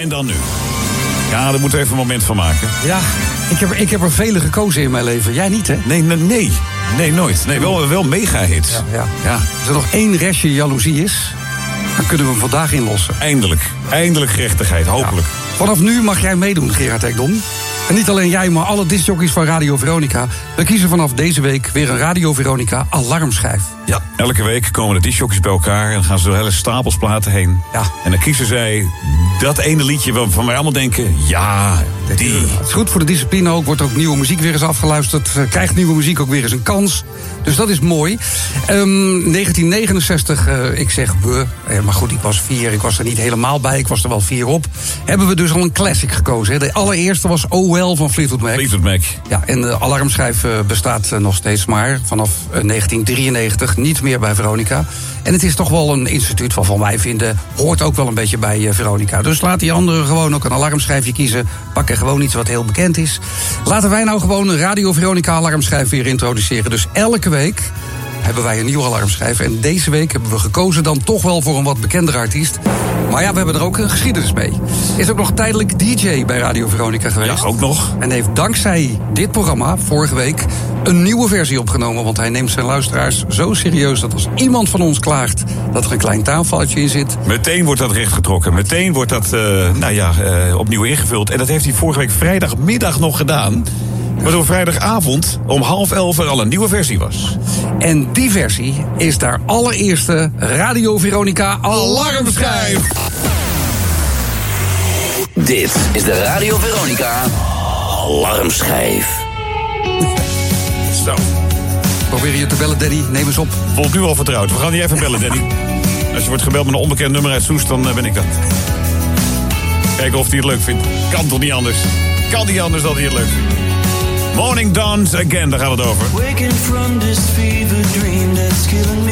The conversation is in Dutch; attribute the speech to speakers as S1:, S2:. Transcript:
S1: en dan nu. Ja, daar moeten we even een moment van maken.
S2: Ja, ik heb er vele gekozen in mijn leven. Jij niet, hè?
S1: Nee, nooit. Nee, wel mega-hits.
S2: Ja. Als er nog één restje jaloezie is, dan kunnen we hem vandaag inlossen.
S1: Eindelijk gerechtigheid, hopelijk.
S2: Ja. Vanaf nu mag jij meedoen, Gerard Ekdom. En niet alleen jij, maar alle discjockeys van Radio Veronica. We kiezen vanaf deze week weer een Radio Veronica alarmschijf.
S1: Ja, elke week komen de discjockeys bij elkaar en dan gaan ze door hele stapels platen heen.
S2: Ja.
S1: En dan kiezen zij dat ene liedje waarvan wij allemaal denken, ja, die.
S2: Het is goed voor de discipline ook, wordt ook nieuwe muziek weer eens afgeluisterd. Krijgt nieuwe muziek ook weer eens een kans. Dus dat is mooi. 1969, ik zeg we, maar goed, ik was 4, ik was er niet helemaal bij, ik was er wel 4 op. Hebben we dus al een classic gekozen. Hè. De allereerste was Oh Well van Fleetwood Mac.
S1: Fleetwood Mac.
S2: Ja, en de alarmschijf bestaat nog steeds maar vanaf 1993, niet meer bij Veronica. En het is toch wel een instituut waarvan wij vinden, hoort ook wel een beetje bij Veronica. Dus laat die anderen gewoon ook een alarmschijfje kiezen. Pak er gewoon iets wat heel bekend is. Laten wij nou gewoon een Radio Veronica alarmschijf weer introduceren. Dus elke week hebben wij een nieuwe alarmschijf. En deze week hebben we gekozen dan toch wel voor een wat bekendere artiest. Maar ja, we hebben er ook een geschiedenis mee. Is ook nog tijdelijk DJ bij Radio Veronica geweest.
S1: Ja, ook nog.
S2: En heeft dankzij dit programma, vorige week, een nieuwe versie opgenomen. Want hij neemt zijn luisteraars zo serieus dat als iemand van ons klaagt dat er een klein taalfoutje in zit,
S1: meteen wordt dat rechtgetrokken. Meteen wordt dat opnieuw ingevuld. En dat heeft hij vorige week vrijdagmiddag nog gedaan. Waardoor vrijdagavond om 10:30 er al een nieuwe versie was.
S2: En die versie is daar allereerste Radio Veronica alarmschijf.
S3: Dit is de Radio Veronica alarmschijf.
S1: Zo.
S2: Probeer je te bellen, Danny. Neem eens op.
S1: Voelt nu al vertrouwd. We gaan niet even bellen, Danny. Als je wordt gebeld met een onbekend nummer uit Soest, dan ben ik dat. Kijken of hij het leuk vindt. Kan toch niet anders? Kan niet anders dan hij het leuk vindt. Morning Dawns Again, daar gaan we het over.
S4: Waking from this fever dream that's killing